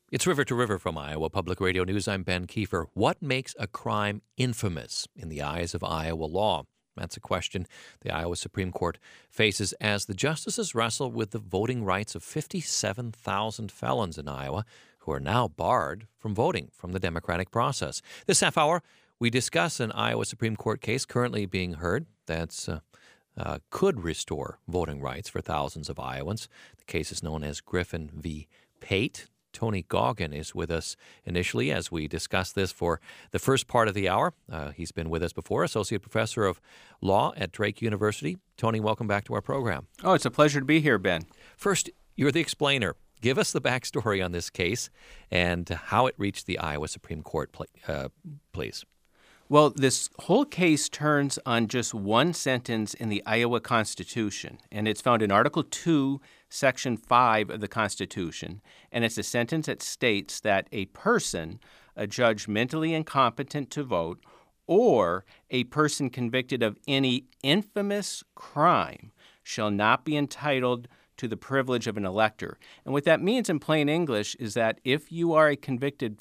It's River to River from Iowa Public Radio News. I'm Ben Kiefer. What makes a crime infamous in the eyes of Iowa law? That's a question the Iowa Supreme Court faces as the justices wrestle with the voting rights of 57,000 felons in Iowa who are now barred from voting from the democratic process. This half hour, we discuss an Iowa Supreme Court case currently being heard that's could restore voting rights for thousands of Iowans. The case is known as Griffin v. Pate. Tony Goggin is with us initially as we discuss this for the first part of the hour. He's been with us before, Associate Professor of Law at Drake University. Tony, welcome back to our program. Oh, it's a pleasure to be here, Ben. First, you're the explainer. Give us the backstory on this case and how it reached the Iowa Supreme Court, please. Well, this whole case turns on just one sentence in the Iowa Constitution, and it's found in Article 2, Section 5 of the Constitution, and it's a sentence that states that a person, a judge mentally incompetent to vote, or a person convicted of any infamous crime shall not be entitled to the privilege of an elector. And what that means in plain English is that if you are a convicted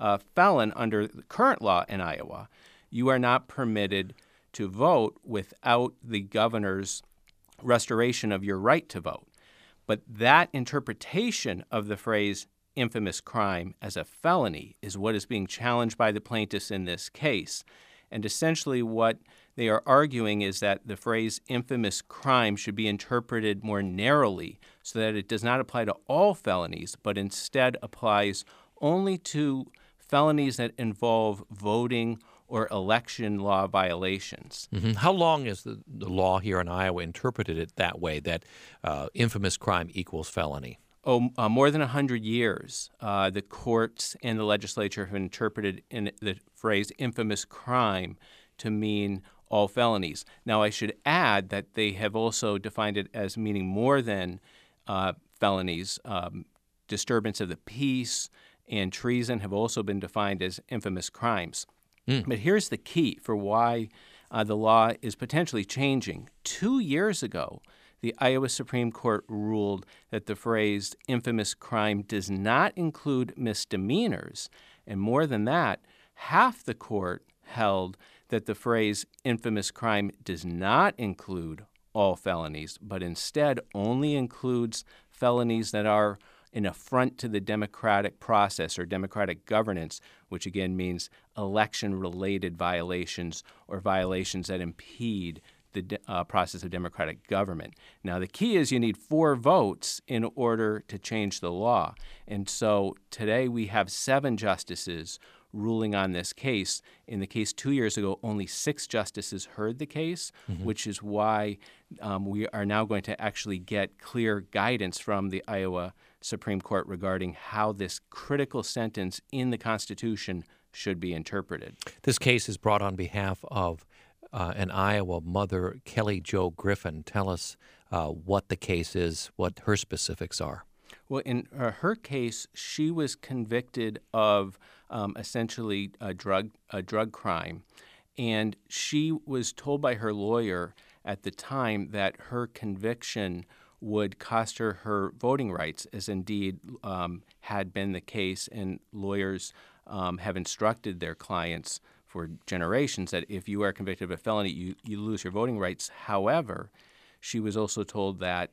felon under the current law in Iowa, you are not permitted to vote without the governor's restoration of your right to vote. But that interpretation of the phrase infamous crime as a felony is what is being challenged by the plaintiffs in this case. And essentially what they are arguing is that the phrase infamous crime should be interpreted more narrowly so that it does not apply to all felonies, but instead applies only to felonies that involve voting or election law violations. Mm-hmm. How long has the law here in Iowa interpreted it that way, that infamous crime equals felony? More than 100 years. The courts and the legislature have interpreted in the phrase infamous crime to mean all felonies. Now, I should add that they have also defined it as meaning more than felonies. Disturbance of the peace and treason have also been defined as infamous crimes. But here's the key for why the law is potentially changing. 2 years ago, the Iowa Supreme Court ruled that the phrase infamous crime does not include misdemeanors. And more than that, half the court held that the phrase infamous crime does not include all felonies, but instead only includes felonies that are an affront to the democratic process or democratic governance, which again means election-related violations or violations that impede the process of democratic government. Now, the key is you need 4 votes in order to change the law. And so today we have 7 justices ruling on this case. In the case 2 years ago, only 6 justices heard the case, which is why we are now going to actually get clear guidance from the Iowa Supreme Court regarding how this critical sentence in the Constitution should be interpreted. This case is brought on behalf of an Iowa mother, Kelly Jo Griffin. Tell us what the case is, what her specifics are. Well, in her case, she was convicted of essentially a drug crime, and she was told by her lawyer at the time that her conviction would cost her voting rights, as indeed had been the case, and lawyers have instructed their clients for generations that if you are convicted of a felony, you lose your voting rights. However, she was also told that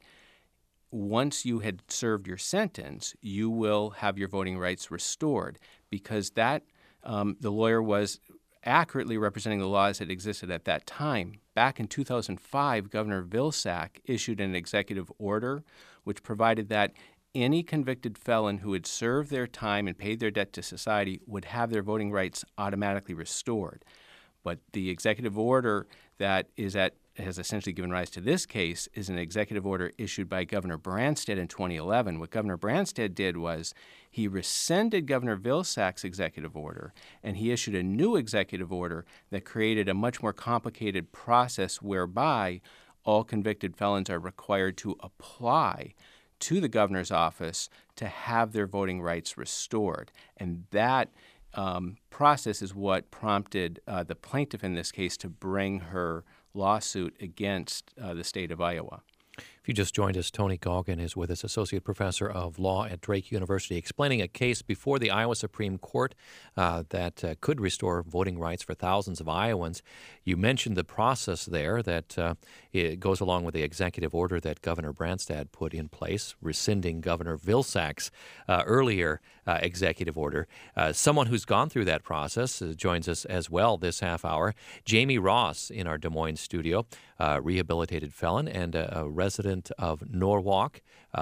once you had served your sentence, you will have your voting rights restored, because that the lawyer was accurately representing the laws that existed at that time. Back in 2005, Governor Vilsack issued an executive order which provided that any convicted felon who had served their time and paid their debt to society would have their voting rights automatically restored. But the executive order that has essentially given rise to this case is an executive order issued by Governor Branstad in 2011. What Governor Branstad did was he rescinded Governor Vilsack's executive order, and he issued a new executive order that created a much more complicated process whereby all convicted felons are required to apply to the governor's office to have their voting rights restored. And that process is what prompted the plaintiff in this case to bring her lawsuit against the state of Iowa. If you just joined us, Tony Goggin is with us, Associate Professor of Law at Drake University, explaining a case before the Iowa Supreme Court that could restore voting rights for thousands of Iowans. You mentioned the process there that it goes along with the executive order that Governor Branstad put in place, rescinding Governor Vilsack's earlier executive order. Someone who's gone through that process joins us as well this half hour. Jamie Ross in our Des Moines studio, rehabilitated felon and a resident of Norwalk.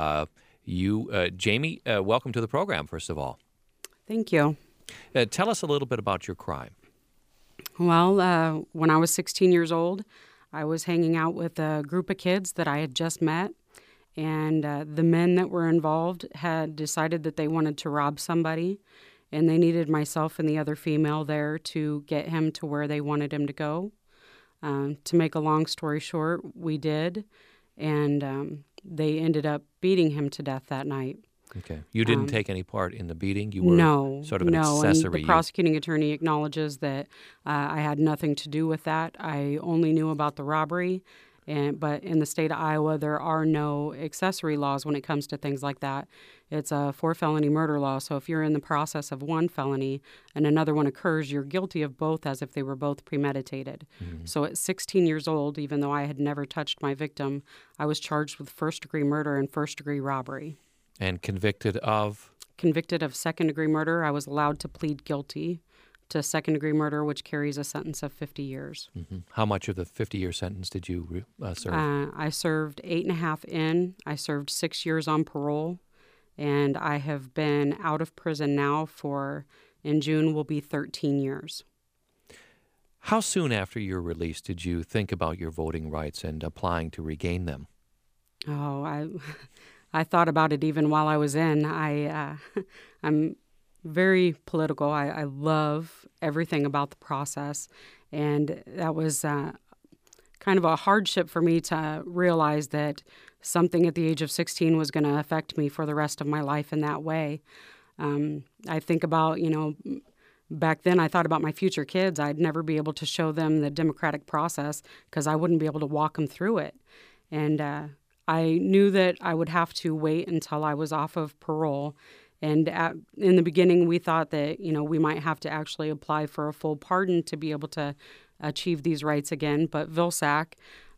Jamie, welcome to the program, first of all. Thank you. Tell us a little bit about your crime. Well, when I was 16 years old, I was hanging out with a group of kids that I had just met, and the men that were involved had decided that they wanted to rob somebody, and they needed myself and the other female there to get him to where they wanted him to go. To make a long story short, we did, and they ended up beating him to death that night. Okay. You didn't take any part in the beating? You were sort of an accessory. And the prosecuting attorney acknowledges that I had nothing to do with that. I only knew about the robbery. But in the state of Iowa, there are no accessory laws when it comes to things like that. It's a 4-felony murder law. So if you're in the process of one felony and another one occurs, you're guilty of both as if they were both premeditated. Mm-hmm. So at 16 years old, even though I had never touched my victim, I was charged with first-degree murder and first-degree robbery. And convicted of? Convicted of second-degree murder. I was allowed to plead guilty to second-degree murder, which carries a sentence of 50 years. Mm-hmm. How much of the 50-year sentence did you serve? I served 8.5 in. I served 6 years on parole, and I have been out of prison now in June will be 13 years. How soon after your release did you think about your voting rights and applying to regain them? Oh, I thought about it even while I was in. I'm very political. I love everything about the process, and that was kind of a hardship for me to realize that something at the age of 16 was going to affect me for the rest of my life in that way. I think about, back then I thought about my future kids. I'd never be able to show them the democratic process because I wouldn't be able to walk them through it. And I knew that I would have to wait until I was off of parole. And in the beginning, we thought that, we might have to actually apply for a full pardon to be able to achieve these rights again. But Vilsack,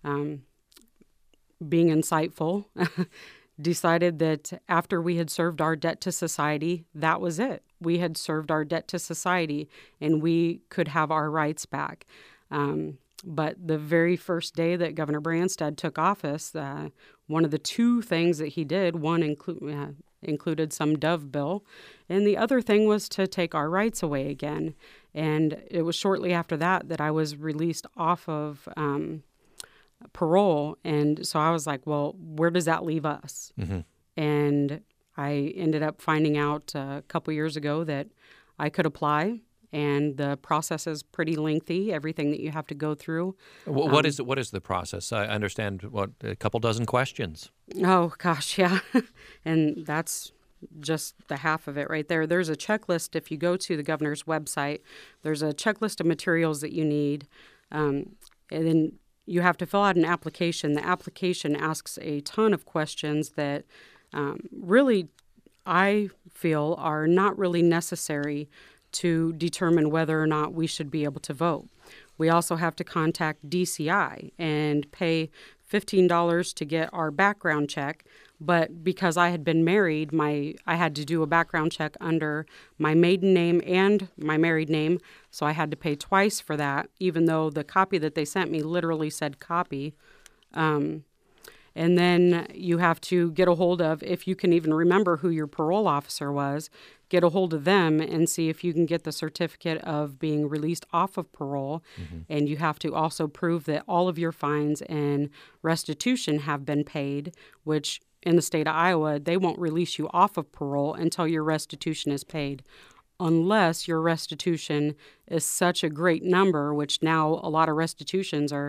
being insightful, decided that after we had served our debt to society, that was it. We had served our debt to society, and we could have our rights back. But the very first day that Governor Branstad took office, one of the two things that he did, one included some Dove bill, and the other thing was to take our rights away again. And it was shortly after that I was released off of parole, and so I was like, well, where does that leave us? Mm-hmm. And I ended up finding out a couple years ago that I could apply. And the process is pretty lengthy, everything that you have to go through. What is the process? I understand, a couple dozen questions. Oh, gosh, yeah. And that's just the half of it right there. There's a checklist. If you go to the governor's website, there's a checklist of materials that you need. And then you have to fill out an application. The application asks a ton of questions that really, I feel, are not really necessary to determine whether or not we should be able to vote. We also have to contact DCI and pay $15 to get our background check. But because I had been married, I had to do a background check under my maiden name and my married name, so I had to pay twice for that, even though the copy that they sent me literally said copy. And then you have to get a hold of, if you can even remember who your parole officer was, get a hold of them and see if you can get the certificate of being released off of parole. Mm-hmm. And you have to also prove that all of your fines and restitution have been paid, which in the state of Iowa, they won't release you off of parole until your restitution is paid, unless your restitution is such a great number, which now a lot of restitutions are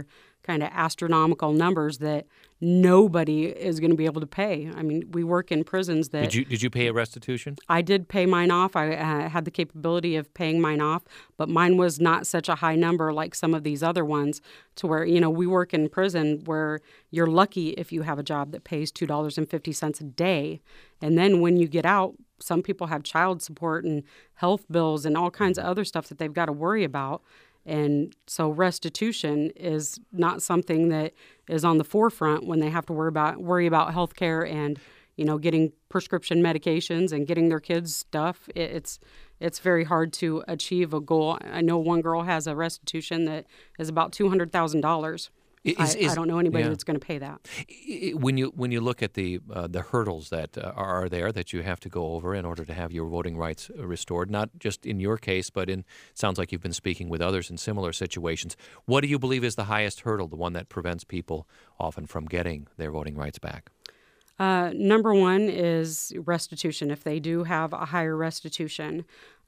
kind of astronomical numbers that nobody is going to be able to pay. I mean, we work in prisons that... Did you pay a restitution? I did pay mine off. I had the capability of paying mine off, but mine was not such a high number like some of these other ones, to where, we work in prison where you're lucky if you have a job that pays $2.50 a day. And then when you get out, some people have child support and health bills and all kinds of other stuff that they've got to worry about. And so restitution is not something that is on the forefront when they have to worry about health care and, getting prescription medications and getting their kids stuff. It's very hard to achieve a goal. I know one girl has a restitution that is about $200,000. I don't know anybody that's going to pay that. When you look at the hurdles that are there that you have to go over in order to have your voting rights restored, not just in your case, but it sounds like you've been speaking with others in similar situations. What do you believe is the highest hurdle, the one that prevents people often from getting their voting rights back? Number one is restitution, if they do have a higher restitution.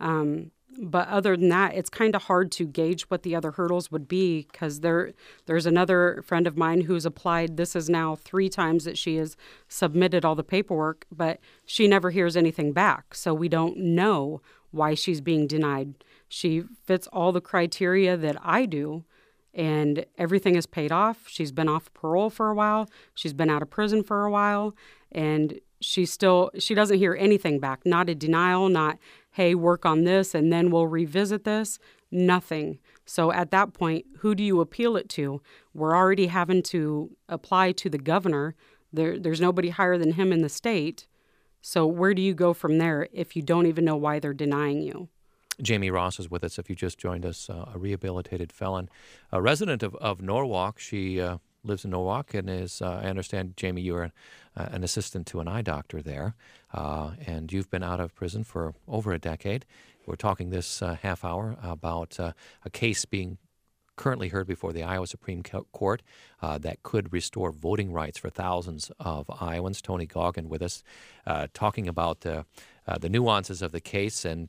But other than that, it's kind of hard to gauge what the other hurdles would be, because there's another friend of mine who's applied. This is now 3 times that she has submitted all the paperwork, but she never hears anything back. So we don't know why she's being denied. She fits all the criteria that I do, and everything is paid off. She's been off parole for a while. She's been out of prison for a while, and she doesn't hear anything back. Not a denial, not, hey, work on this and then we'll revisit this. Nothing. So at that point, who do you appeal it to? We're already having to apply to the governor. There's nobody higher than him in the state. So where do you go from there if you don't even know why they're denying you? Jamie Ross is with us. If you just joined us, a rehabilitated felon, a resident of Norwalk. She lives in Norwalk and is, I understand, Jamie, you're an assistant to an eye doctor there, and you've been out of prison for over a decade. We're talking this half hour about a case being currently heard before the Iowa Supreme Court that could restore voting rights for thousands of Iowans. Tony Goggin with us, talking about the nuances of the case and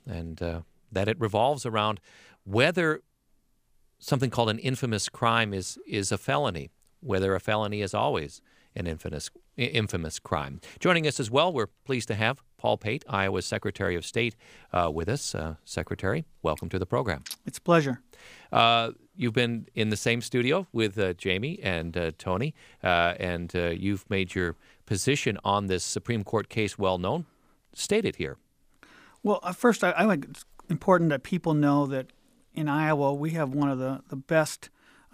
that it revolves around whether something called an infamous crime is a felony, whether a felony is always an infamous crime. Joining us as well, we're pleased to have Paul Pate, Iowa's Secretary of State, with us. Secretary, welcome to the program. It's a pleasure. You've been in the same studio with Jamie and Tony, and you've made your position on this Supreme Court case well known. State it here. Well, first, I think it's important that people know that in Iowa, we have one of the best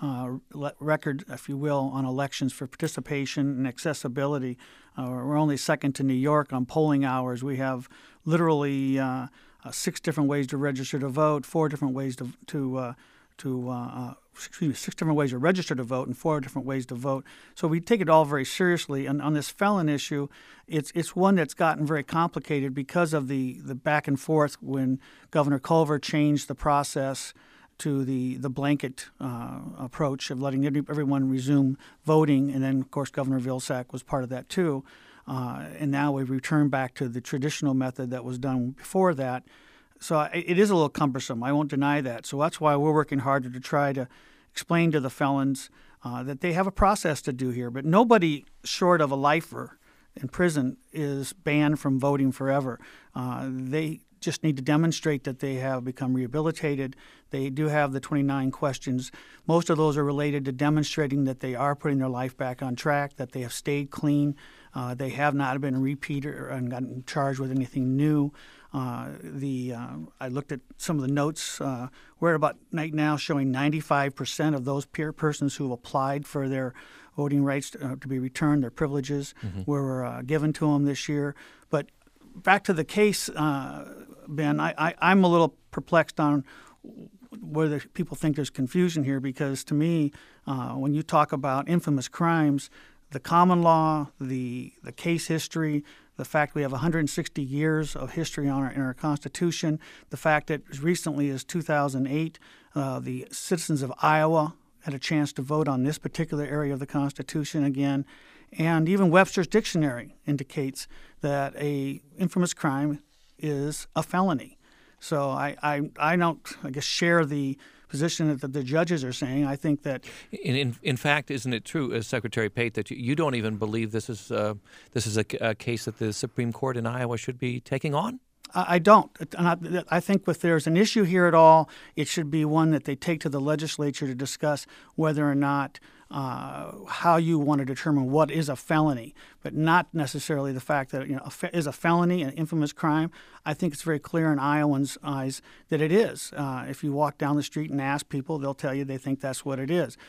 record, if you will, on elections for participation and accessibility. We're only second to New York on polling hours. We have literally 6 different ways to register to vote, 4 different ways 6 different ways to register to vote and 4 different ways to vote. So we take it all very seriously. And on this felon issue, it's one that's gotten very complicated because of the back and forth when Governor Culver changed the process to the blanket approach of letting everyone resume voting. And then, of course, Governor Vilsack was part of that too. And now we've returned back to the traditional method that was done before that. So it is a little cumbersome. I won't deny that. So that's why we're working harder to try to explain to the felons that they have a process to do here. But nobody short of a lifer in prison is banned from voting forever. They just need to demonstrate that they have become rehabilitated. They do have the 29 questions. Most of those are related to demonstrating that they are putting their life back on track, that they have stayed clean. They have not been a repeater and gotten charged with anything new. I looked at some of the notes. We're about right now showing 95% of those persons who applied for their voting rights to be returned, their privileges were given to them this year. But back to the case, Ben, I'm a little perplexed on whether people think there's confusion here, because to me, when you talk about infamous crimes, the common law, the case history, the fact we have 160 years of history in our Constitution, the fact that as recently as 2008, the citizens of Iowa had a chance to vote on this particular area of the Constitution again, and even Webster's Dictionary indicates that a infamous crime is a felony. So I don't, I guess, share the position that the judges are saying. I think that in fact, isn't it true, Secretary Pate, that you don't even believe this is a case that the Supreme Court in Iowa should be taking on? I don't. I think if there's an issue here at all, it should be one that they take to the legislature to discuss whether or not how you want to determine what is a felony, but not necessarily the fact that is a felony an infamous crime. I think it's very clear in Iowans' eyes that it is. If you walk down the street and ask people, they'll tell you they think that's what it is.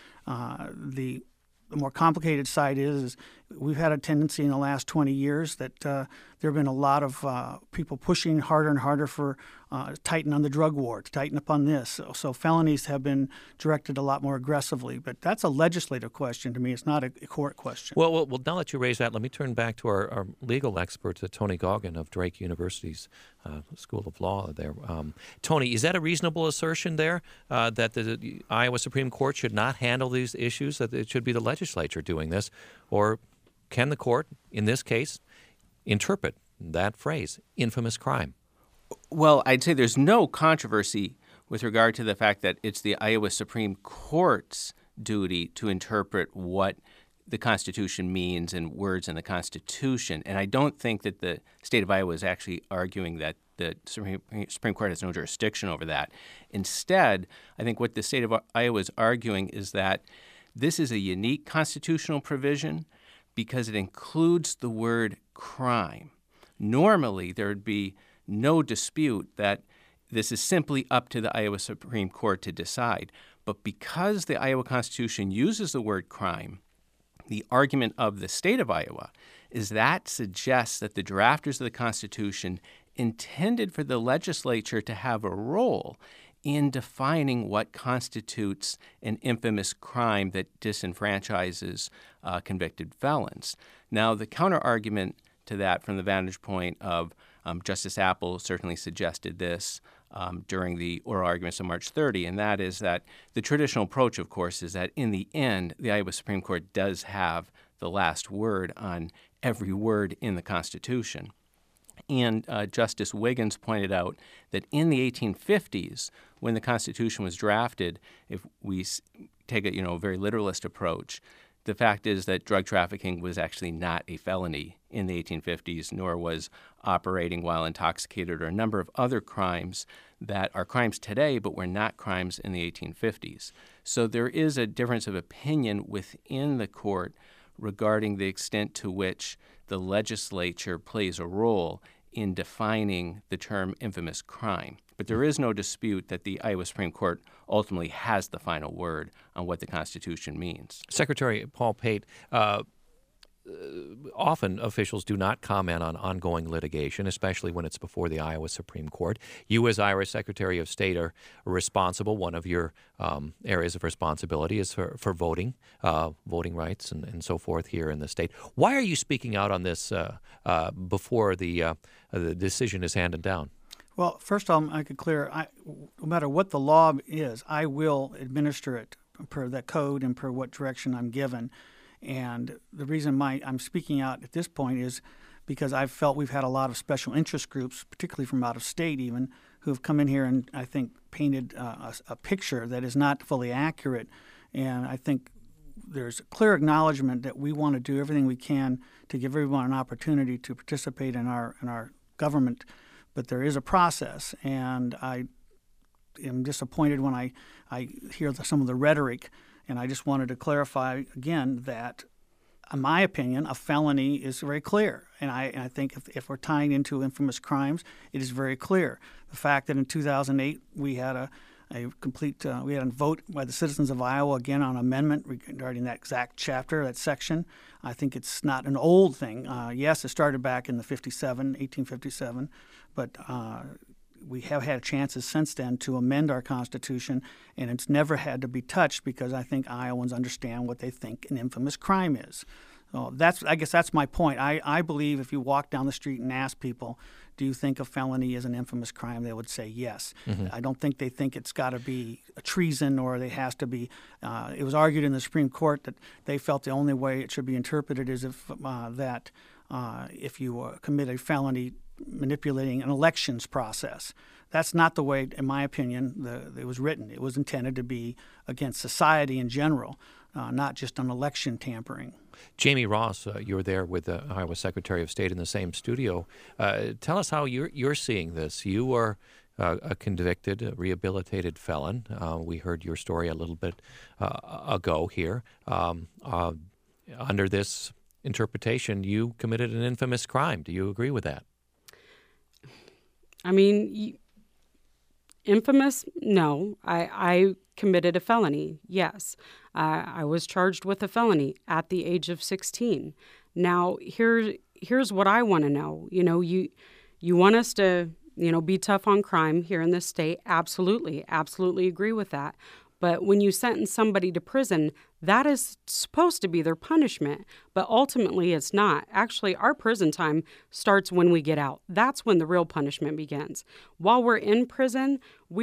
The more complicated side is we've had a tendency in the last 20 years that there have been a lot of people pushing harder and harder for tighten on the drug war, to tighten up on this. So felonies have been directed a lot more aggressively. But that's a legislative question to me. It's not a court question. Well, now that you raise that, let me turn back to our legal expert, Tony Goggin of Drake University's School of Law there. Tony, is that a reasonable assertion there that the Iowa Supreme Court should not handle these issues, that it should be the legislature doing this? Or can the court, in this case, interpret that phrase, infamous crime? Well, I'd say there's no controversy with regard to the fact that it's the Iowa Supreme Court's duty to interpret what the Constitution means and words in the Constitution. And I don't think that the state of Iowa is actually arguing that the Supreme Court has no jurisdiction over that. Instead, I think what the state of Iowa is arguing is that this is a unique constitutional provision because it includes the word crime. Normally, there would be no dispute that this is simply up to the Iowa Supreme Court to decide. But because the Iowa Constitution uses the word crime, the argument of the state of Iowa is that suggests that the drafters of the Constitution intended for the legislature to have a role in defining what constitutes an infamous crime that disenfranchises convicted felons. Now, the counter-argument to that from the vantage point of Justice Apple certainly suggested this during the oral arguments on March 30, and that is that the traditional approach, of course, is that in the end, the Iowa Supreme Court does have the last word on every word in the Constitution. And Justice Wiggins pointed out that in the 1850s, when the Constitution was drafted, if we take a very literalist approach, the fact is that drug trafficking was actually not a felony in the 1850s, nor was operating while intoxicated or a number of other crimes that are crimes today but were not crimes in the 1850s. So there is a difference of opinion within the court regarding the extent to which the legislature plays a role in defining the term infamous crime. But there is no dispute that the Iowa Supreme Court ultimately has the final word on what the Constitution means. Secretary Paul Pate, often officials do not comment on ongoing litigation, especially when it's before the Iowa Supreme Court. You, as Iowa Secretary of State, are responsible. One of your areas of responsibility is for voting rights and so forth here in the state. Why are you speaking out on this before the decision is handed down? Well, first of all, I could clear, no matter what the law is, I will administer it per that code and per what direction I'm given. And the reason I'm speaking out at this point is because I've felt we've had a lot of special interest groups, particularly from out of state even, who have come in here and I think painted a picture that is not fully accurate. And I think there's a clear acknowledgement that we want to do everything we can to give everyone an opportunity to participate in our government. But there is a process, and I am disappointed when I hear some of the rhetoric. And I just wanted to clarify again that, in my opinion, a felony is very clear. And I think if we're tying into infamous crimes, it is very clear. The fact that in 2008 we had a vote by the citizens of Iowa again on amendment regarding that exact chapter, that section. I think it's not an old thing. Yes, it started back in 1857, but we have had chances since then to amend our Constitution, and it's never had to be touched because I think Iowans understand what they think an infamous crime is. So I guess that's my point. I believe if you walk down the street and ask people, do you think a felony is an infamous crime, they would say yes. Mm-hmm. I don't think they think it's got to be a treason or it has to be. It was argued in the Supreme Court that they felt the only way it should be interpreted is if if you commit a felony manipulating an elections process. That's not the way, in my opinion, it was written. It was intended to be against society in general, not just on election tampering. Jamie Ross, you were there with the Iowa Secretary of State in the same studio. Tell us how you're seeing this. You were a convicted, rehabilitated felon. We heard your story a little bit ago here. Under this interpretation, you committed an infamous crime. Do you agree with that? I mean, infamous? No. I committed a felony, yes. I was charged with a felony at the age of 16. Now, here's what I want to know. You want us to, be tough on crime here in this state? Absolutely agree with that. But when you sentence somebody to prison, that is supposed to be their punishment, but ultimately it's not. Actually, our prison time starts when we get out. That's when the real punishment begins. While we're in prison, we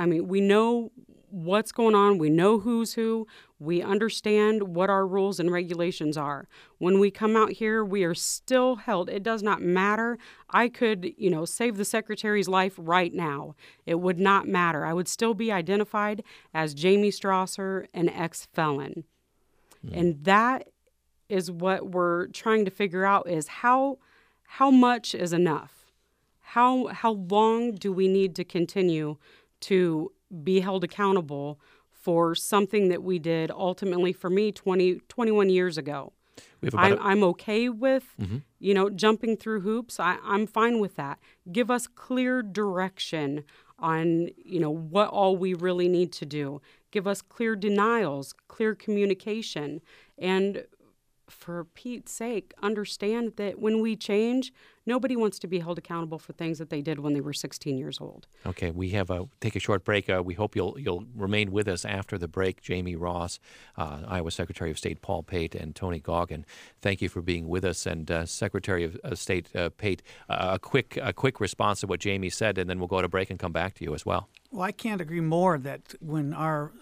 know what's going on. We know who's who. We understand what our rules and regulations are. When we come out here, we are still held. It does not matter. I could, save the secretary's life right now. It would not matter. I would still be identified as Jamie Strasser, an ex-felon. And that is what we're trying to figure out is how much is enough? How long do we need to continue to be held accountable for something that we did ultimately, for me, 21 years ago? I'm okay with, jumping through hoops. I'm fine with that. Give us clear direction on, what all we really need to do. Give us clear denials, clear communication, and for Pete's sake, understand that when we change, nobody wants to be held accountable for things that they did when they were 16 years old. Okay, we have take a short break. We hope you'll remain with us after the break. Jamie Ross, Iowa Secretary of State Paul Pate, and Tony Goggin, thank you for being with us. And Secretary of State Pate, a quick response to what Jamie said, and then we'll go to break and come back to you as well. Well, I can't agree more that when our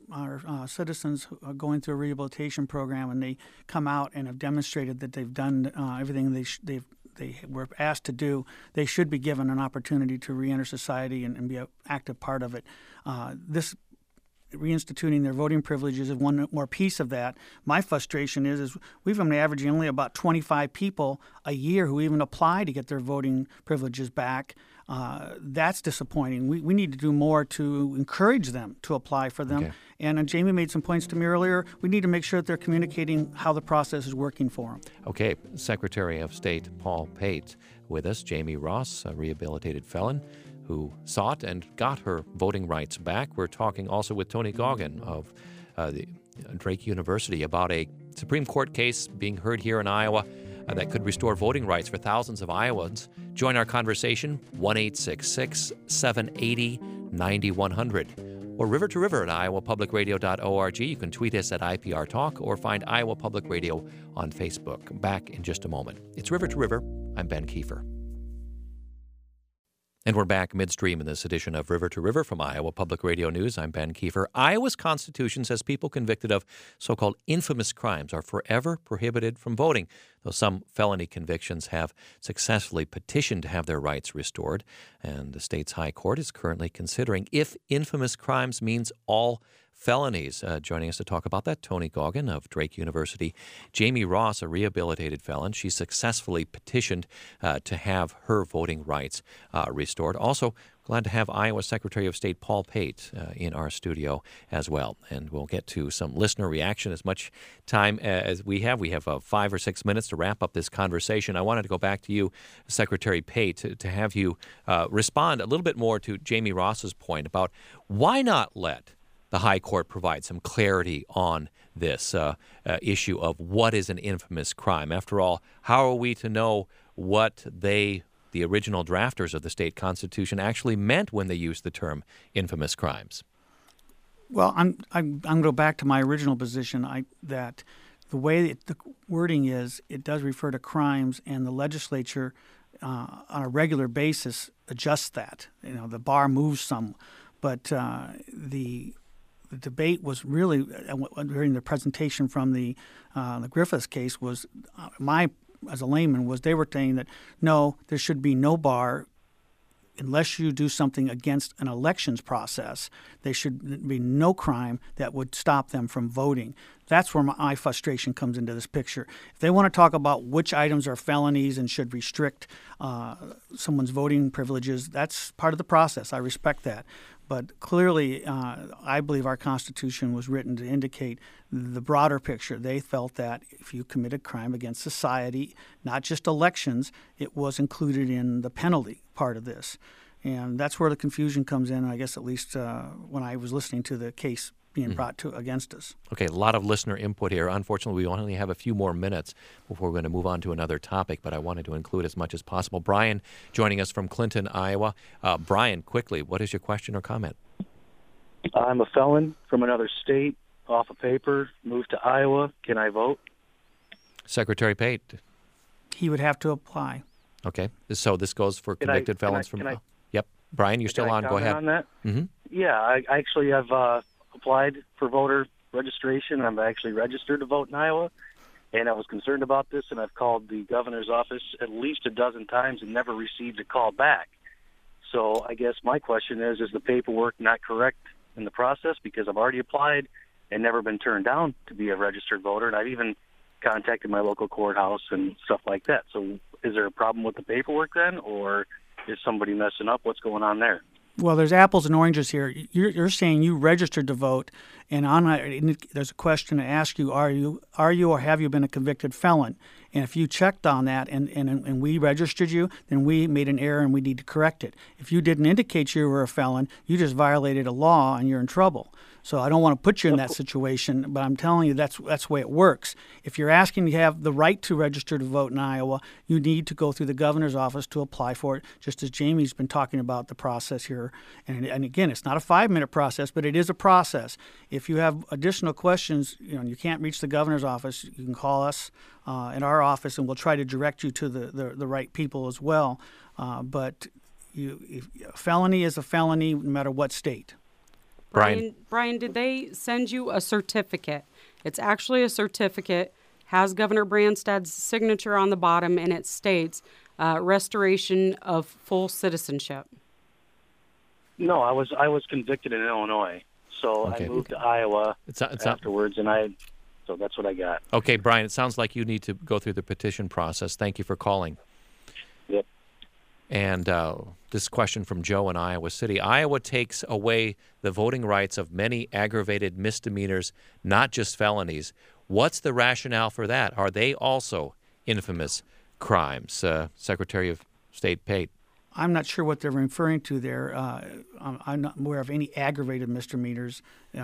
citizens are going through a rehabilitation program and they come out and have demonstrated that they've done everything they were asked to do, they should be given an opportunity to reenter society and be an active part of it. This reinstituting their voting privileges is one more piece of that. My frustration is we've been averaging only about 25 people a year who even apply to get their voting privileges back. That's disappointing. We need to do more to encourage them to apply for them. Okay. And Jamie made some points to me earlier. We need to make sure that they're communicating how the process is working for them. Okay, Secretary of State Paul Pate with us. Jamie Ross, a rehabilitated felon who sought and got her voting rights back. We're talking also with Tony Goggin of the Drake University about a Supreme Court case being heard here in Iowa that could restore voting rights for thousands of Iowans. Join our conversation, 1-866-780-9100. Or River to River at iowapublicradio.org. You can tweet us at IPR Talk or find Iowa Public Radio on Facebook. Back in just a moment. It's River to River. I'm Ben Kiefer. And we're back midstream in this edition of River to River from Iowa Public Radio News. I'm Ben Kiefer. Iowa's Constitution says people convicted of so-called infamous crimes are forever prohibited from voting, though some felony convictions have successfully petitioned to have their rights restored. And the state's high court is currently considering if infamous crimes means all felonies. Joining us to talk about that, Tony Goggin of Drake University. Jamie Ross, a rehabilitated felon. She successfully petitioned to have her voting rights restored. Also, glad to have Iowa Secretary of State Paul Pate in our studio as well. And we'll get to some listener reaction as much time as we have. We have 5 or 6 minutes to wrap up this conversation. I wanted to go back to you, Secretary Pate, to have you respond a little bit more to Jamie Ross's point about why not let the High Court provide some clarity on this issue of what is an infamous crime. After all, how are we to know what the original drafters of the state constitution actually meant when they used the term infamous crimes? Well, I'm going to go back to my original position that the way the wording is, it does refer to crimes, and the legislature on a regular basis adjusts that. The bar moves some, but the debate was really during the presentation from the Griffiths case was my as a layman was they were saying that, no, there should be no bar unless you do something against an elections process. There should be no crime that would stop them from voting. That's where my frustration comes into this picture. If they want to talk about which items are felonies and should restrict someone's voting privileges, that's part of the process. I respect that. But clearly, I believe our Constitution was written to indicate the broader picture. They felt that if you commit a crime against society, not just elections, it was included in the penalty part of this. And that's where the confusion comes in, I guess, at least when I was listening to the case being brought against us. Okay, a lot of listener input here. Unfortunately, we only have a few more minutes before we're going to move on to another topic, but I wanted to include as much as possible. Brian joining us from Clinton, Iowa. Brian, quickly, what is your question or comment? I'm a felon from another state, off of paper, moved to Iowa. Can I vote? Secretary Pate. He would have to apply. Okay, so this goes for convicted felons from... Yep. Brian, you're still on. Go ahead. On that? Mm-hmm. Yeah, I actually have applied for voter registration. I'm actually registered to vote in Iowa, and I was concerned about this, and I've called the governor's office at least a dozen times and never received a call back. So I guess my question is the paperwork not correct in the process? Because I've already applied and never been turned down to be a registered voter, and I've even contacted my local courthouse and stuff like that. So is there a problem with the paperwork then, or is somebody messing up? What's going on there? Well, there's apples and oranges here. You're saying you registered to vote, and there's a question to ask you: Are you or have you been a convicted felon? And if you checked on that and we registered you, then we made an error and we need to correct it. If you didn't indicate you were a felon, you just violated a law and you're in trouble. So I don't want to put you in that situation, but I'm telling you that's the way it works. If you're asking to have the right to register to vote in Iowa, you need to go through the governor's office to apply for it, just as Jamie's been talking about the process here. And again, it's not a 5-minute process, but it is a process. If you have additional questions, and you can't reach the governor's office, you can call us in our office, and we'll try to direct you to the right people as well. But a felony is a felony no matter what state. Brian, did they send you a certificate? It's actually a certificate, has Governor Branstad's signature on the bottom, and it states restoration of full citizenship. No, I was convicted in Illinois, so okay. I moved to Iowa afterwards, so that's what I got. Okay, Brian, it sounds like you need to go through the petition process. Thank you for calling. Yep. And this question from Joe in Iowa City. Iowa takes away the voting rights of many aggravated misdemeanors, not just felonies. What's the rationale for that? Are they also infamous crimes? Secretary of State Pate. I'm not sure what they're referring to there. I'm not aware of any aggravated misdemeanors.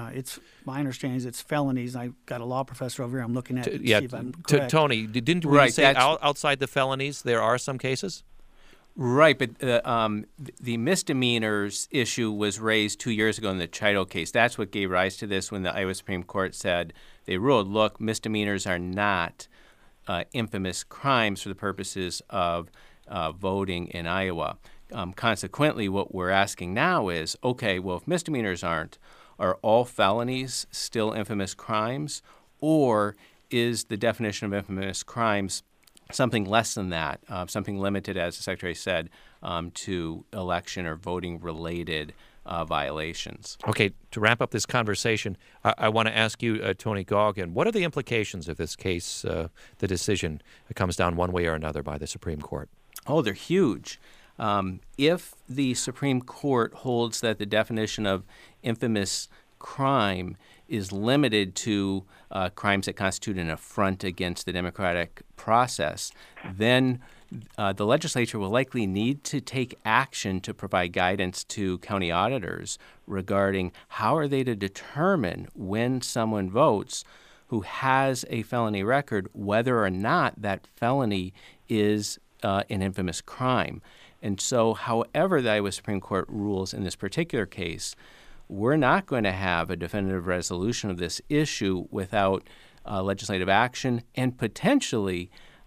My understanding is it's felonies. I've got a law professor over here I'm looking at to see if I'm correct. Tony, didn't we say outside the felonies there are some cases? Right, but the misdemeanors issue was raised 2 years ago in the Chido case. That's what gave rise to this when the Iowa Supreme Court said, they ruled, look, misdemeanors are not infamous crimes for the purposes of voting in Iowa. Consequently, what we're asking now is, okay, well, if misdemeanors aren't, are all felonies still infamous crimes, or is the definition of infamous crimes something less than that, something limited, as the Secretary said, to election or voting-related violations? Okay, to wrap up this conversation, I want to ask you, Tony Goggin, what are the implications of this case, the decision that comes down one way or another by the Supreme Court? Oh, they're huge. If the Supreme Court holds that the definition of infamous crime is limited to crimes that constitute an affront against the democratic process, then the legislature will likely need to take action to provide guidance to county auditors regarding how are they to determine when someone votes who has a felony record, whether or not that felony is an infamous crime. And so however the Iowa Supreme Court rules in this particular case, we're not going to have a definitive resolution of this issue without legislative action and potentially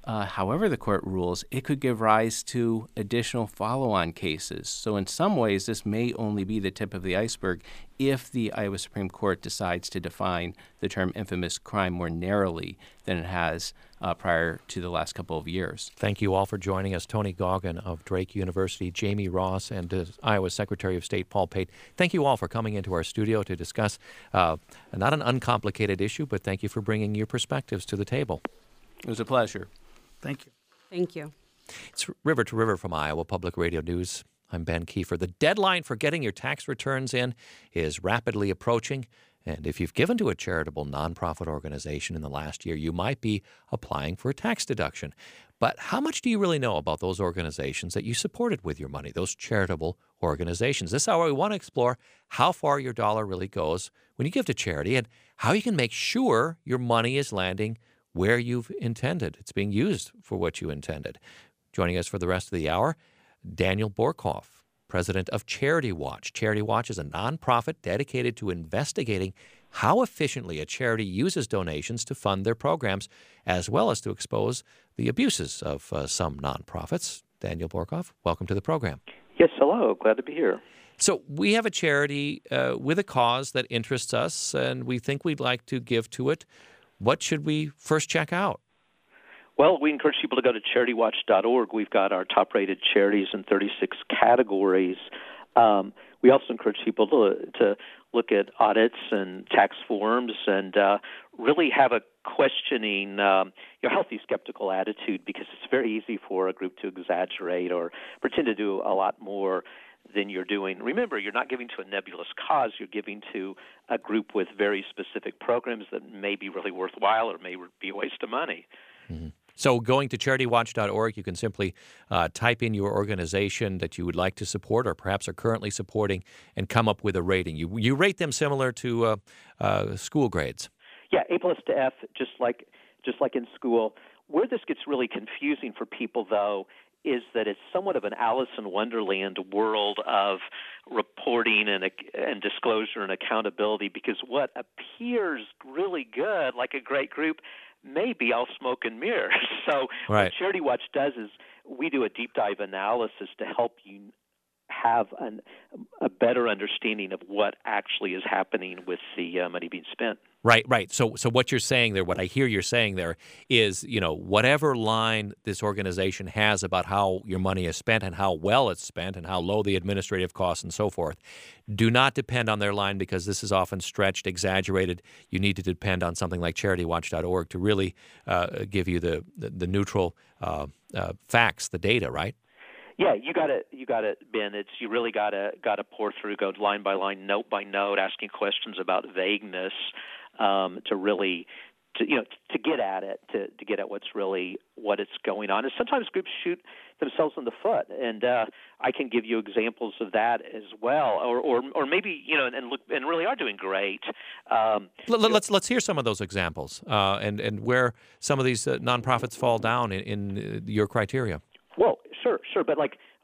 however the court rules, it could give rise to additional follow-on cases. So in some ways, this may only be the tip of the iceberg if the Iowa Supreme Court decides to define the term infamous crime more narrowly than it has prior to the last couple of years. Thank you all for joining us. Tony Goggin of Drake University, Jamie Ross, and Iowa Secretary of State Paul Pate. Thank you all for coming into our studio to discuss not an uncomplicated issue, but thank you for bringing your perspectives to the table. It was a pleasure. Thank you. Thank you. It's River to River from Iowa Public Radio News. I'm Ben Kiefer. The deadline for getting your tax returns in is rapidly approaching. And if you've given to a charitable nonprofit organization in the last year, you might be applying for a tax deduction. But how much do you really know about those organizations that you supported with your money, those charitable organizations? This hour, we want to explore how far your dollar really goes when you give to charity and how you can make sure your money is landing where you've intended. It's being used for what you intended. Joining us for the rest of the hour, Daniel Borkoff, president of Charity Watch. Charity Watch is a nonprofit dedicated to investigating how efficiently a charity uses donations to fund their programs, as well as to expose the abuses of some nonprofits. Daniel Borkoff, welcome to the program. Yes, hello. Glad to be here. So we have a charity with a cause that interests us, and we think we'd like to give to it. What should we first check out? Well, we encourage people to go to CharityWatch.org. We've got our top-rated charities in 36 categories. We also encourage people to look at audits and tax forms and really have a questioning, healthy skeptical attitude, because it's very easy for a group to exaggerate or pretend to do a lot more than you're doing. Remember, you're not giving to a nebulous cause. You're giving to a group with very specific programs that may be really worthwhile or may be a waste of money. Mm-hmm. So going to CharityWatch.org, you can simply type in your organization that you would like to support or perhaps are currently supporting and come up with a rating. You rate them similar to school grades. Yeah, A+ to F, just like in school. Where this gets really confusing for people, though, is that it's somewhat of an Alice in Wonderland world of reporting and disclosure and accountability, because what appears really good, like a great group, may be all smoke and mirrors. So right. What Charity Watch does is we do a deep dive analysis to help you have a better understanding of what actually is happening with the money being spent. Right. So what you're saying there, what I hear you're saying there is, whatever line this organization has about how your money is spent and how well it's spent and how low the administrative costs and so forth, do not depend on their line, because this is often stretched, exaggerated. You need to depend on something like CharityWatch.org to really give you the neutral facts, the data, right? Yeah, you got it, Ben. You really got to pour through, go line by line, note by note, asking questions about vagueness to really to get at it, to get at what it's going on. And sometimes groups shoot themselves in the foot, and I can give you examples of that as well, or maybe and really are doing great. Let's hear some of those examples and where some of these nonprofits fall down in your criteria. Well, sure, but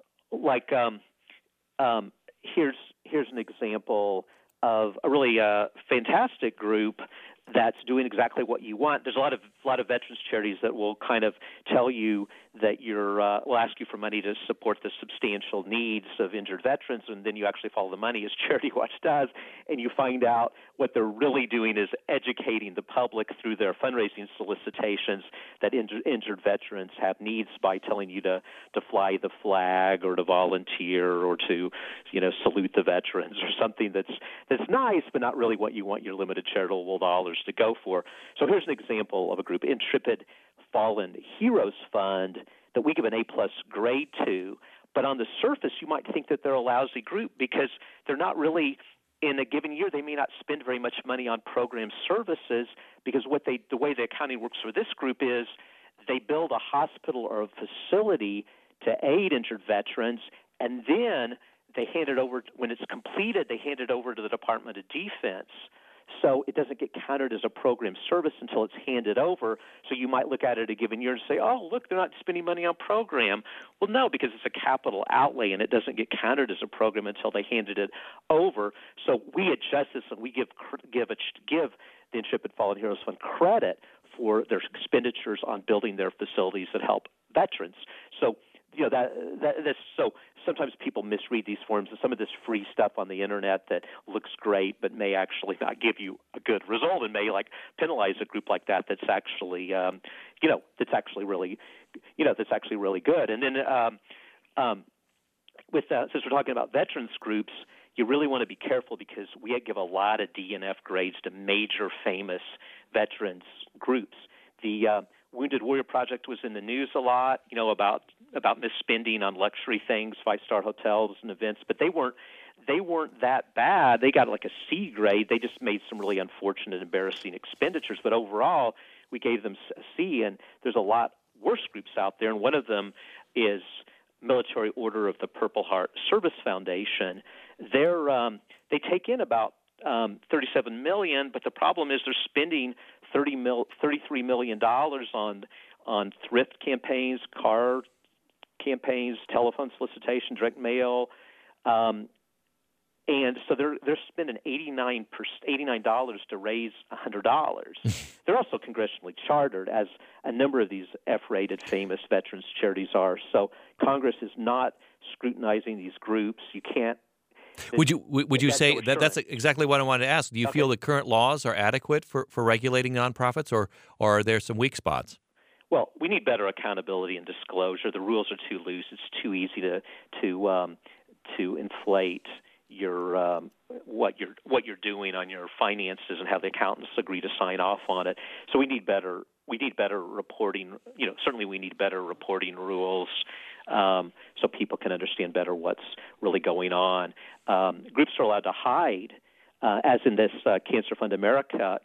here's an example of a really fantastic group that's doing exactly what you want. There's a lot of veterans charities that will kind of tell you that will ask you for money to support the substantial needs of injured veterans, and then you actually follow the money, as Charity Watch does, and you find out what they're really doing is educating the public through their fundraising solicitations that injured veterans have needs, by telling you to fly the flag or to volunteer or to salute the veterans, or something that's nice but not really what you want your limited charitable dollars to go for. So here's an example of a group, Intrepid Fallen Heroes Fund, that we give an A+ grade to. But on the surface, you might think that they're a lousy group because they're not really, in a given year, they may not spend very much money on program services, because the way the accounting works for this group is they build a hospital or a facility to aid injured veterans, and then they hand it over, when it's completed, they hand it over to the Department of Defense. So it doesn't get counted as a program service until it's handed over. So you might look at it a given year and say, oh, look, they're not spending money on program. Well, no, because it's a capital outlay, and it doesn't get counted as a program until they handed it over. So we adjust this, and we give the Intrepid Fallen Heroes Fund credit for their expenditures on building their facilities that help veterans. So, that's so sometimes people misread these forms, and some of this free stuff on the internet that looks great but may actually not give you a good result and may penalize a group like that. That's actually that's actually really good. And then since we're talking about veterans groups, you really want to be careful because we give a lot of DNF grades to major famous veterans groups. The Wounded Warrior Project was in the news a lot, about misspending on luxury things, 5-star hotels and events, but they weren't that bad. They got like a C grade. They just made some really unfortunate, embarrassing expenditures, but overall we gave them a C, and there's a lot worse groups out there, and one of them is Military Order of the Purple Heart Service Foundation. They take in about $37 million, but the problem is they're spending $33 million on thrift campaigns, car campaigns, telephone solicitation, direct mail, and so they're spending $89 to raise $100. They're also congressionally chartered, as a number of these F-rated famous veterans charities are. So Congress is not scrutinizing these groups. You can't. Would you say that's exactly what I wanted to ask? Do you feel the current laws are adequate for regulating nonprofits, or are there some weak spots? Well, we need better accountability and disclosure. The rules are too loose. It's too easy to inflate your what you're doing on your finances and have the accountants agree to sign off on it. So we need better reporting. Certainly we need better reporting rules. So people can understand better what's really going on. Groups are allowed to hide, as in this Cancer Fund of America,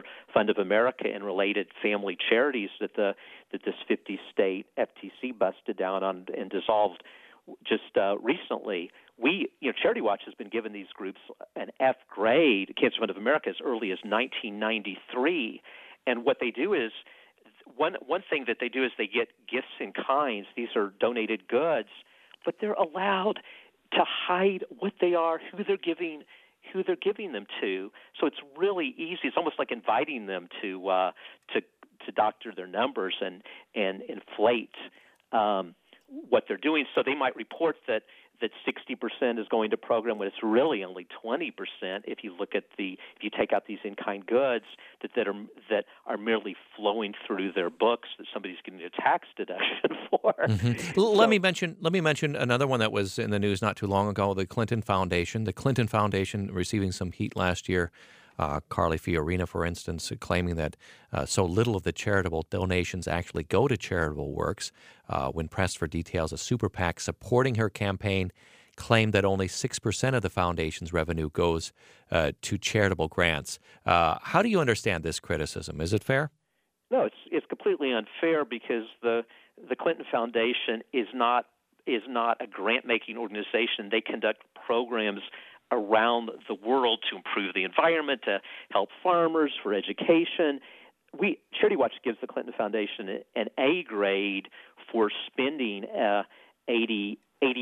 and related family charities that this 50-state FTC busted down on and dissolved just recently. Charity Watch has been giving these groups an F grade, Cancer Fund of America, as early as 1993, and what they do is. One thing that they do is they get gifts in kinds. These are donated goods, but they're allowed to hide what they are, who they're giving them to. So it's really easy. It's almost like inviting them to doctor their numbers and inflate what they're doing. So they might report that 60% is going to program when it's really only 20%. If you take out these in-kind goods that are merely flowing through their books that somebody's getting a tax deduction for. Mm-hmm. Let me mention another one that was in the news not too long ago. The Clinton Foundation. The Clinton Foundation receiving some heat last year. Carly Fiorina, for instance, claiming that so little of the charitable donations actually go to charitable works. When pressed for details, a super PAC supporting her campaign claimed that only 6% of the foundation's revenue goes to charitable grants. How do you understand this criticism? Is it fair? No, it's completely unfair because the Clinton Foundation is not a grant-making organization. They conduct programs around the world to improve the environment, to help farmers, for education. Charity Watch gives the Clinton Foundation an A grade for spending 88%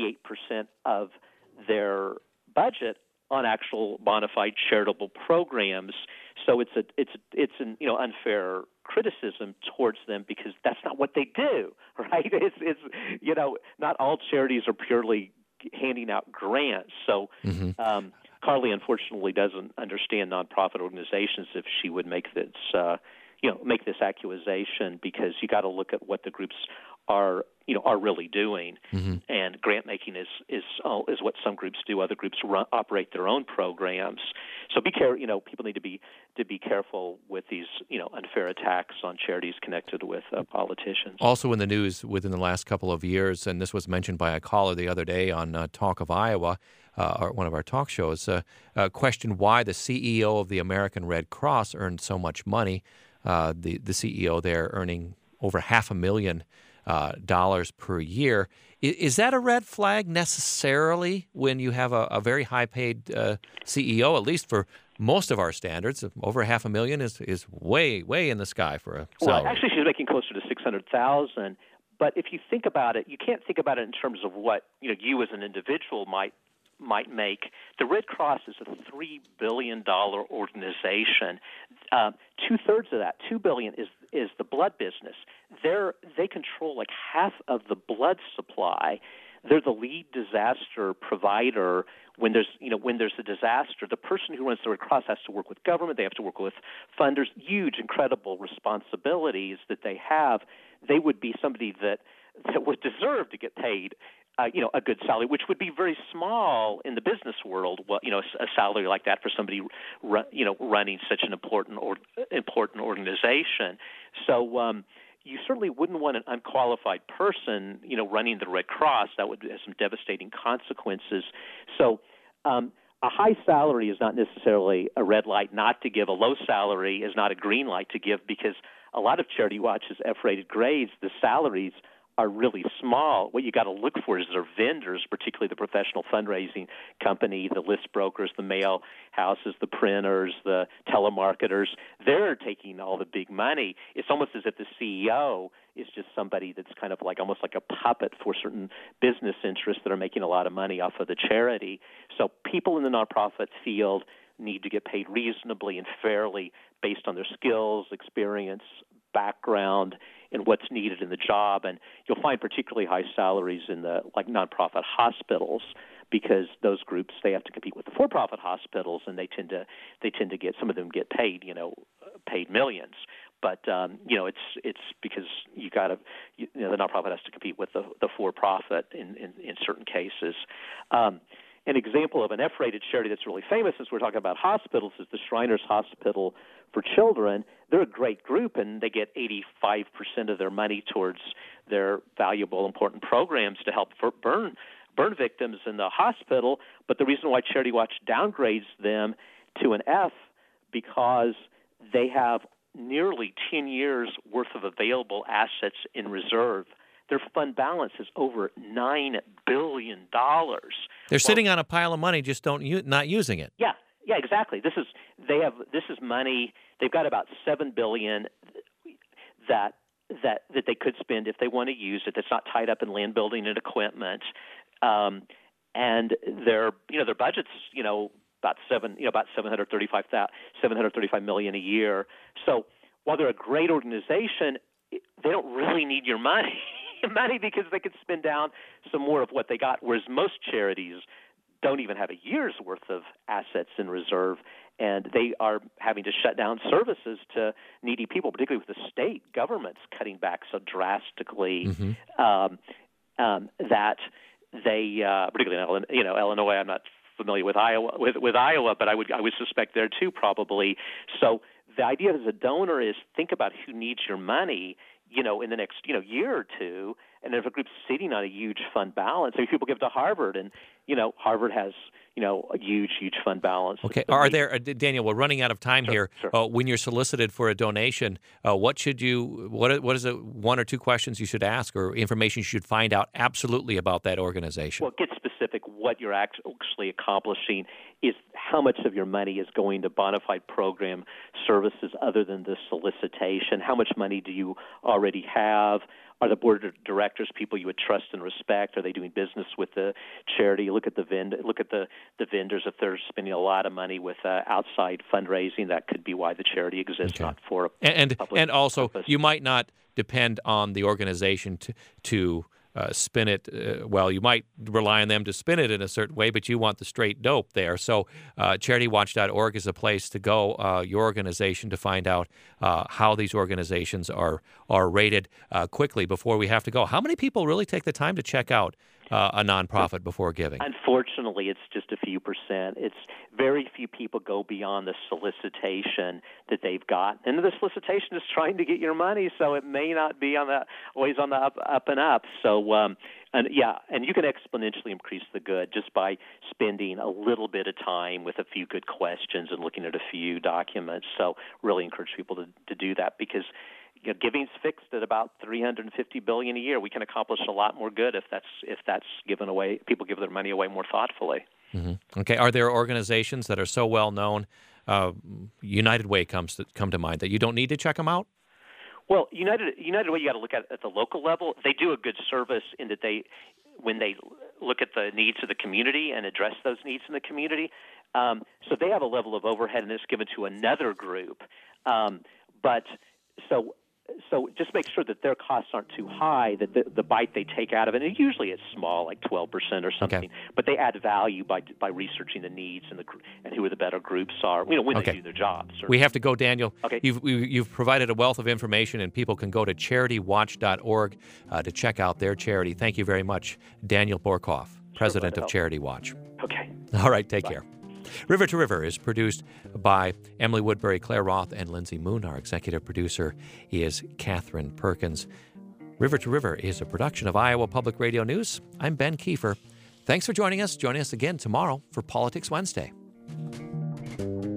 of their budget on actual bona fide charitable programs. So it's an unfair criticism towards them because that's not what they do, right? It's not all charities are purely handing out grants. So Carly, unfortunately, doesn't understand nonprofit organizations if she would make this accusation, because you got to look at what the groups are really doing. And grant making is what some groups do. Other groups operate their own programs. So be careful. People need to be careful with these unfair attacks on charities connected with politicians. Also in the news within the last couple of years, and this was mentioned by a caller the other day on Talk of Iowa, one of our talk shows, questioned why the CEO of the American Red Cross earned so much money. The CEO there earning over $500,000 per year. Is that a red flag necessarily when you have a very high-paid CEO, at least for most of our standards? Over $500,000 is way in the sky for a salary. Well, actually, she's making closer to $600,000. But if you think about it, you can't think about it in terms of what you as an individual might make. The Red Cross is a $3 billion organization. 2/3 of that, $2 billion, is the blood business. They control like half of the blood supply. They're the lead disaster provider. When there's a disaster, the person who runs the Red Cross has to work with government. They have to work with funders. Huge, incredible responsibilities that they have. They would be somebody that would deserve to get paid, a good salary, which would be very small in the business world. Well, a salary like that for somebody, running such an important organization. So. You certainly wouldn't want an unqualified person, running the Red Cross. That would have some devastating consequences. So a high salary is not necessarily a red light not to give. A low salary is not a green light to give, because a lot of Charity Watch's F-rated grades, the salaries are really small. What you got to look for is their vendors, particularly the professional fundraising company, the list brokers, the mail houses, the printers, the telemarketers. They're taking all the big money. It's almost as if the CEO is just somebody that's kind of like almost like a puppet for certain business interests that are making a lot of money off of the charity. So people in the nonprofit field need to get paid reasonably and fairly based on their skills, experience, background, and what's needed in the job. And you'll find particularly high salaries in the nonprofit hospitals, because those groups, they have to compete with the for-profit hospitals, and they tend to get, some of them get paid millions. But it's because the nonprofit has to compete with the for-profit in certain cases. An example of an F-rated charity that's really famous, since we're talking about hospitals, is the Shriners Hospital for Children. They're a great group, and they get 85% of their money towards their valuable, important programs to help burn victims in the hospital. But the reason why Charity Watch downgrades them to an F, because they have nearly 10 years' worth of available assets in reserve. Their fund balance is over $9 billion. They're sitting on a pile of money, just not using it. Yeah, exactly. This is money. They've got about $7 billion that they could spend if they want to use it. That's not tied up in land building and equipment. And their budget's about $735 million a year. So while they're a great organization, they don't really need your money. Because they could spend down some more of what they got, whereas most charities don't even have a year's worth of assets in reserve, and they are having to shut down services to needy people, particularly with the state governments cutting back so drastically that they, particularly in Illinois, I'm not familiar with Iowa, but I would suspect there too probably. So the idea as a donor is think about who needs your money, in the next, year or two, and if a group's sitting on a huge fund balance, people give to Harvard, and, Harvard has, a huge fund balance. Okay. Are there, Daniel, we're running out of time here. Sure. When you're solicited for a donation, what is it, one or two questions you should ask or information you should find out absolutely about that organization? Well, get specific. What you're actually accomplishing is how much of your money is going to bona fide program services other than the solicitation. How much money do you already have? Are the board of directors people you would trust and respect? Are they doing business with the charity? Look at the vendors. If they're spending a lot of money with outside fundraising, that could be why the charity exists, not for a public and also purpose. You might not depend on the organization to spin it. You might rely on them to spin it in a certain way, but you want the straight dope there. So CharityWatch.org is a place to go, your organization, to find out how these organizations are rated. Quickly, before we have to go, how many people really take the time to check out a nonprofit before giving? Unfortunately, it's just a few percent. It's very few people go beyond the solicitation that they've got, and the solicitation is trying to get your money, so it may not be always on the up and up. So, and you can exponentially increase the good just by spending a little bit of time with a few good questions and looking at a few documents. So, really encourage people to do that, because giving's fixed at about $350 billion a year. We can accomplish a lot more good if that's given away. People give their money away more thoughtfully. Mm-hmm. Okay. Are there organizations that are so well known? United Way come to mind that you don't need to check them out? Well, United Way, you got to look at the local level. They do a good service in that when they look at the needs of the community and address those needs in the community. So they have a level of overhead, and it's given to another group. So just make sure that their costs aren't too high, that the bite they take out of it, and usually it's small, like 12% or something, but they add value by researching the needs and who the better groups are, when they do their jobs. We have to go, Daniel. Okay. You've provided a wealth of information, and people can go to CharityWatch.org to check out their charity. Thank you very much, Daniel Borkoff, President of Charity Watch. Okay. All right, take care. River to River is produced by Emily Woodbury, Claire Roth, and Lindsay Moon. Our executive producer is Catherine Perkins. River to River is a production of Iowa Public Radio News. I'm Ben Kiefer. Thanks for joining us. Join us again tomorrow for Politics Wednesday.